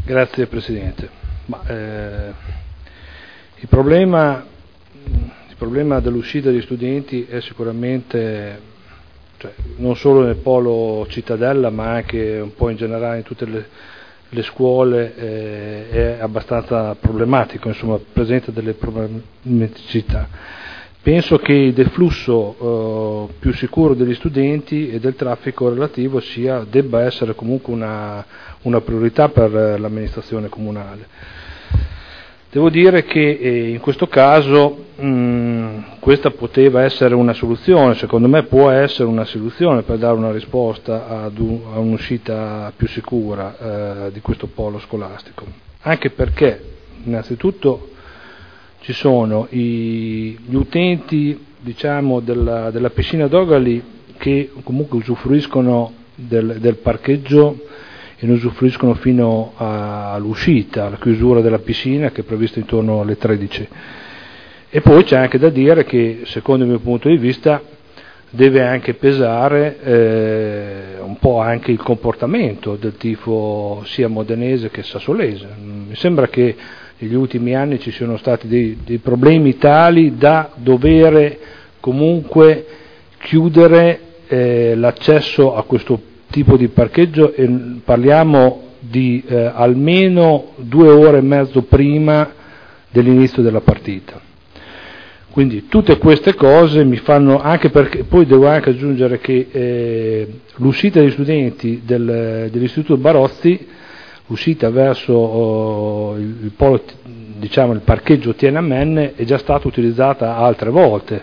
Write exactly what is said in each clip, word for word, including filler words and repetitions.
Grazie Presidente. Ma, eh, il problema, il problema dell'uscita degli studenti è sicuramente, cioè, non solo nel polo Cittadella ma anche un po' in generale in tutte le, le scuole, eh, è abbastanza problematico, insomma presenta delle problematicità. Penso che il deflusso eh, più sicuro degli studenti e del traffico relativo sia, debba essere comunque una, una priorità per l'amministrazione comunale. Devo dire che eh, in questo caso mh, questa poteva essere una soluzione, secondo me può essere una soluzione per dare una risposta ad un, a un'uscita più sicura eh, di questo polo scolastico, anche perché innanzitutto ci sono i, gli utenti, diciamo, della, della piscina Dogali che comunque usufruiscono del, del parcheggio e ne usufruiscono fino a, all'uscita, alla chiusura della piscina, che è prevista intorno alle tredici. E poi c'è anche da dire che, secondo il mio punto di vista, deve anche pesare eh, un po' anche il comportamento del tifo sia modenese che sassolese. Mi sembra che negli ultimi anni ci siano stati dei, dei problemi tali da dover comunque chiudere eh, l'accesso a questo tipo di parcheggio, e parliamo di eh, almeno due ore e mezzo prima dell'inizio della partita. Quindi tutte queste cose mi fanno, anche perché poi devo anche aggiungere che eh, l'uscita degli studenti del, dell'Istituto Barozzi, l'uscita verso oh, il, il polo, diciamo il parcheggio Tiananmen, è già stata utilizzata altre volte,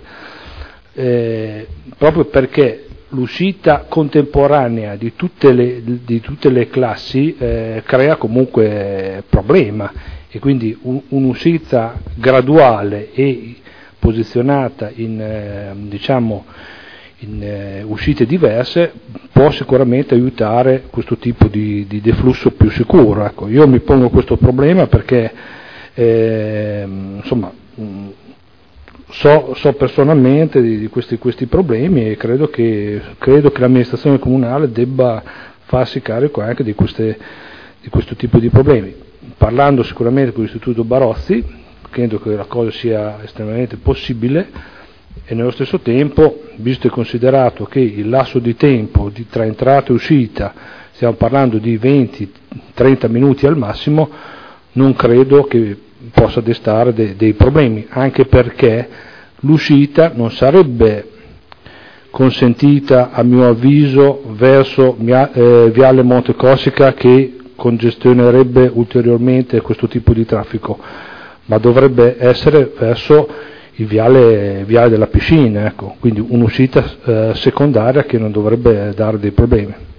eh, proprio perché l'uscita contemporanea di tutte le, di tutte le classi eh, crea comunque problema, e quindi un, un'uscita graduale e posizionata in, eh, diciamo, in eh, uscite diverse può sicuramente aiutare questo tipo di, di deflusso più sicuro. Ecco, io mi pongo questo problema perché eh, insomma, mh, so, so personalmente di, di questi, questi problemi, e credo che, credo che l'amministrazione comunale debba farsi carico anche di, queste, di questo tipo di problemi, parlando sicuramente con l'Istituto Barozzi. Credo che la cosa sia estremamente possibile, e nello stesso tempo, visto e considerato che il lasso di tempo di, tra entrata e uscita, stiamo parlando di venti trenta minuti al massimo, non credo che possa destare de, dei problemi, anche perché l'uscita non sarebbe consentita, a mio avviso, verso eh, Viale Monte Cossica, che congestionerebbe ulteriormente questo tipo di traffico, ma dovrebbe essere verso il viale, viale della piscina, ecco, quindi un'uscita eh, secondaria che non dovrebbe dare dei problemi.